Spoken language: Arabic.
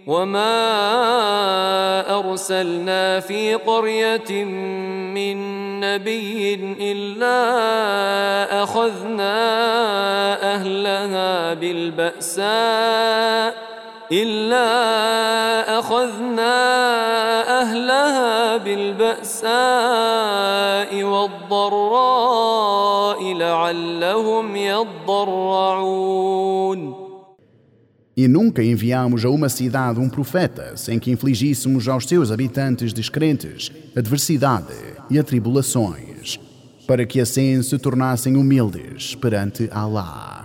وما أرسلنا في قرية من نبي إلا أخذنا أهلها بالبأساء والضراء لعلهم يضرعون. E nunca enviamos a uma cidade um profeta sem que infligíssemos aos seus habitantes descrentes adversidade e atribulações, para que assim se tornassem humildes perante Allah.